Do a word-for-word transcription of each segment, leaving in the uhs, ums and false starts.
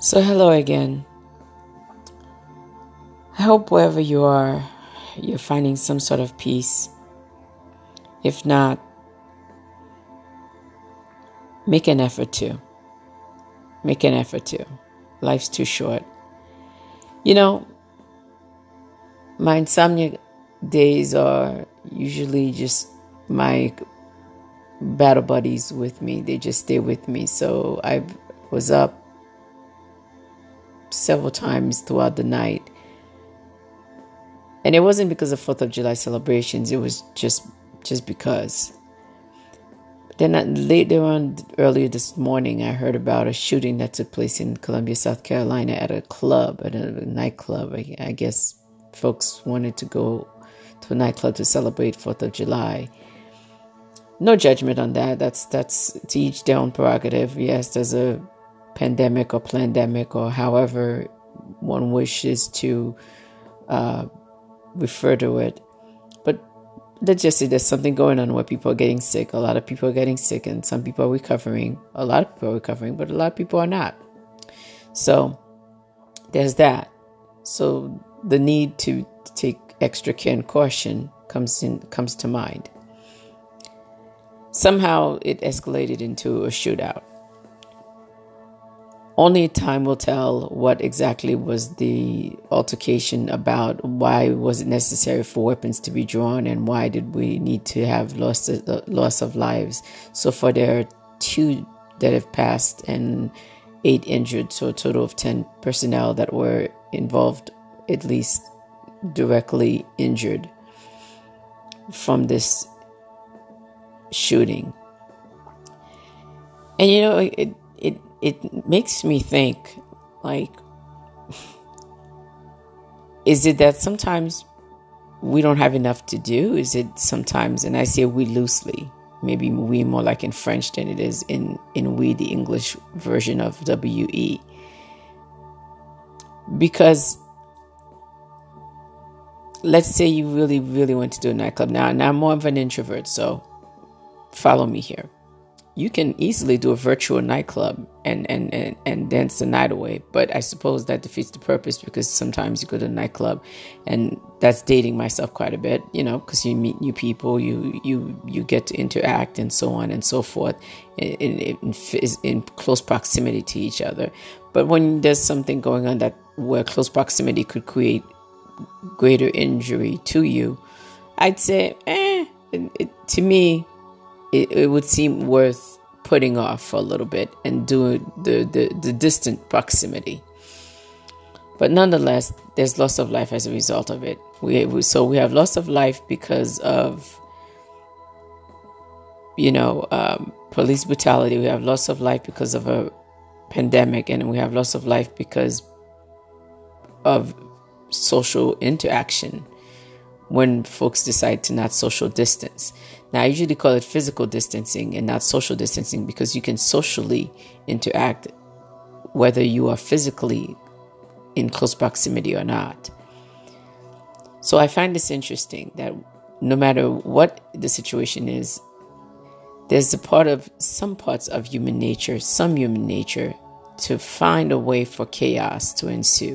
So, hello again. I hope wherever you are, you're finding some sort of peace. If not, make an effort to. Make an effort to. Life's too short. You know, my insomnia days are usually just my battle buddies with me. They just stay with me. So I was up several times throughout the night. And it wasn't because of fourth of July celebrations. It was just just because. Then uh, later on, earlier this morning, I heard about a shooting that took place in Columbia, South Carolina at a club, at a nightclub. I, I guess folks wanted to go to a nightclub to celebrate fourth of July. No judgment on that. That's, that's to each their own prerogative. Yes, there's a pandemic or plandemic or however one wishes to uh, refer to it. But let's just say there's something going on where people are getting sick. A lot of people are getting sick and some people are recovering. A lot of people are recovering, but a lot of people are not. So there's that. So the need to take extra care and caution comes in, comes to mind. Somehow it escalated into a shootout. Only time will tell what exactly was the altercation about. Why was it necessary for weapons to be drawn, and why did we need to have loss of, loss of lives? So far, there are two that have passed and eight injured, so a total of ten personnel that were involved, at least directly injured from this shooting. And you know, it it it makes me think, like, is it that sometimes we don't have enough to do? Is it sometimes, and I say we loosely, maybe we more like in French than it is in, in we, the English version of W E. Because let's say you really, really want to do a nightclub. Now, now I'm more of an introvert, so follow me here. You can easily do a virtual nightclub and, and, and, and dance the night away. But I suppose that defeats the purpose, because sometimes you go to a nightclub, and that's dating myself quite a bit, you know, because you meet new people, you you you get to interact and so on and so forth in, in, in close proximity to each other. But when there's something going on that where close proximity could create greater injury to you, I'd say, eh, it, it, to me, It, it would seem worth putting off for a little bit and doing the, the, the distant proximity. But nonetheless, there's loss of life as a result of it. We, we so we have loss of life because of, you know, um, police brutality. We have loss of life because of a pandemic, and we have loss of life because of social interaction when folks decide to not social distance. Now, I usually call it physical distancing and not social distancing, because you can socially interact whether you are physically in close proximity or not. So I find this interesting that no matter what the situation is, there's a part of some parts of human nature, some human nature, to find a way for chaos to ensue.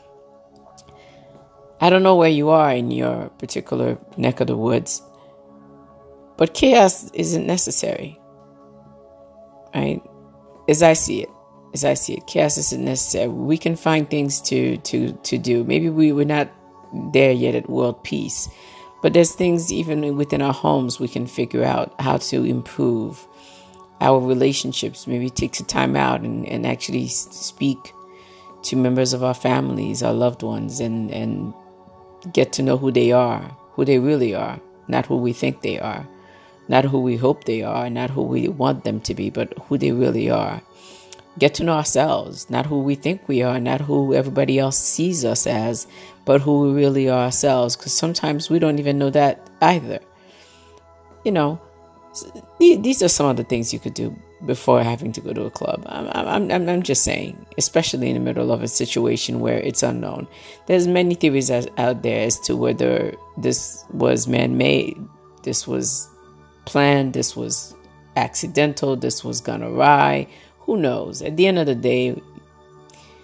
I don't know where you are in your particular neck of the woods, but chaos isn't necessary, right? As I see it, as I see it, chaos isn't necessary. We can find things to to to do. Maybe we we're not there yet at world peace, but there's things even within our homes we can figure out how to improve our relationships. Maybe take some time out and, and actually speak to members of our families, our loved ones, and and get to know who they are, who they really are, not who we think they are, not who we hope they are, not who we want them to be, but who they really are. Get to know ourselves, not who we think we are, not who everybody else sees us as, but who we really are ourselves, because sometimes we don't even know that either. You know, these are some of the things you could do before having to go to a club. I'm, I'm, I'm, I'm just saying, especially in the middle of a situation where it's unknown. There's many theories as, out there as to whether this was man-made, this was planned, this was accidental, this was gone awry. Who knows? At the end of the day,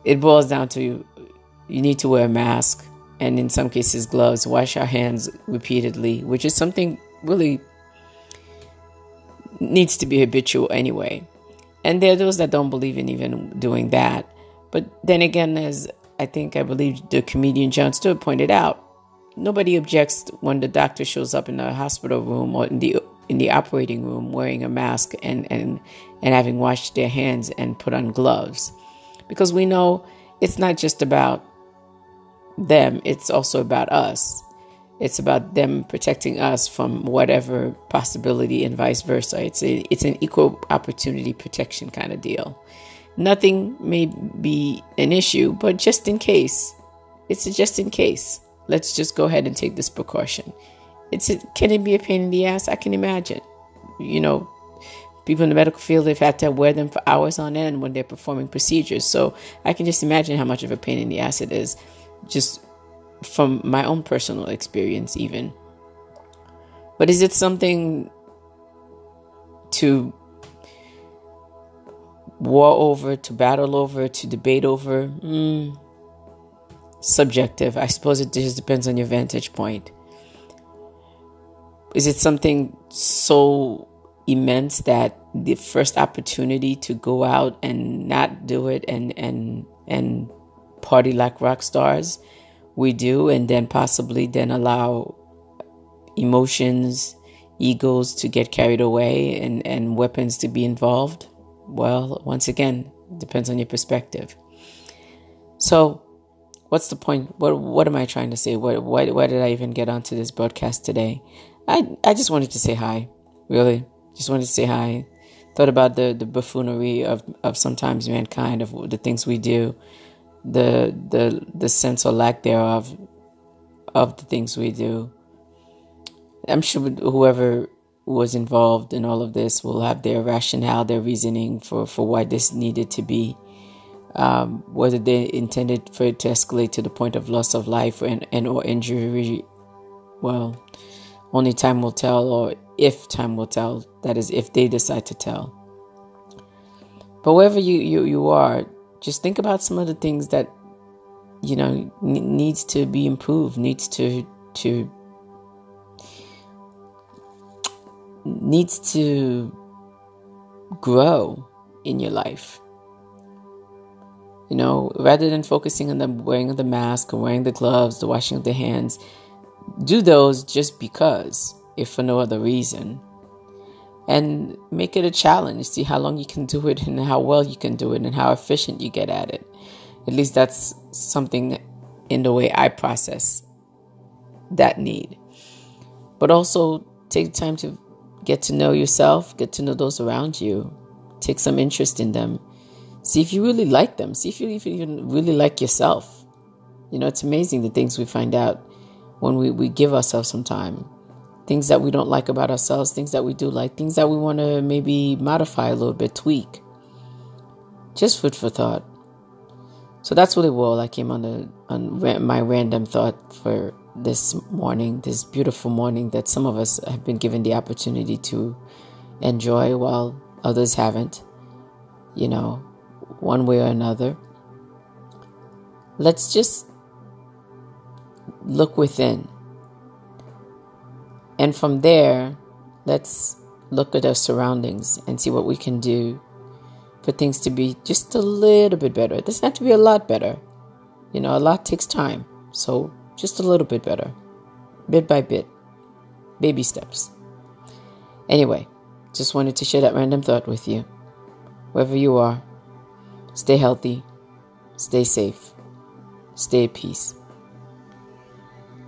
it boils down to you need to wear a mask, and in some cases gloves, wash our hands repeatedly, which is something really needs to be habitual anyway. And there are those that don't believe in even doing that. But then again, as I think I believe the comedian Jon Stewart pointed out, nobody objects when the doctor shows up in the hospital room or in the in the operating room wearing a mask and, and, and having washed their hands and put on gloves. Because we know it's not just about them, it's also about us. It's about them protecting us from whatever possibility and vice versa. It's a, it's an equal opportunity protection kind of deal. Nothing may be an issue, but just in case, it's a just in case. Let's just go ahead and take this precaution. It's a, can it be a pain in the ass? I can imagine. You know, people in the medical field, they've had to wear them for hours on end when they're performing procedures. So I can just imagine how much of a pain in the ass it is, just from my own personal experience even. But is it something to war over, to battle over, to debate over? Mm, subjective. I suppose it just depends on your vantage point. Is it something so immense that the first opportunity to go out and not do it and and and party like rock stars, we do, and then possibly then allow emotions, egos to get carried away and, and weapons to be involved? Well, once again, it depends on your perspective. So what's the point? What what am I trying to say? What why, why did I even get onto this broadcast today? I, I just wanted to say hi, really. Just wanted to say hi. Thought about the, the buffoonery of, of sometimes mankind, of the things we do, the the the sense or lack thereof of the things we do. I'm sure whoever was involved in all of this will have their rationale, their reasoning for, for why this needed to be. Um, whether they intended for it to escalate to the point of loss of life and, and or injury, well, only time will tell, or if time will tell. That is, if they decide to tell. But wherever you, you, you are, just think about some of the things that, you know, n- needs to be improved, needs to to needs to grow in your life. You know, rather than focusing on the wearing of the mask or wearing the gloves, the washing of the hands, do those just because, if for no other reason. And make it a challenge. See how long you can do it and how well you can do it and how efficient you get at it. At least that's something in the way I process that need. But also take time to get to know yourself, get to know those around you, take some interest in them. See if you really like them. See if you even really like yourself. You know, it's amazing the things we find out when we, we give ourselves some time. Things that we don't like about ourselves, things that we do like, things that we want to maybe modify a little bit, tweak. Just food for thought. So that's really well I came on, the, on my random thought for this morning, this beautiful morning that some of us have been given the opportunity to enjoy while others haven't, you know, one way or another. Let's just look within. And from there, let's look at our surroundings and see what we can do for things to be just a little bit better. It doesn't have to be a lot better. You know, a lot takes time. So just a little bit better. Bit by bit. Baby steps. Anyway, just wanted to share that random thought with you. Wherever you are, stay healthy, stay safe, stay at peace.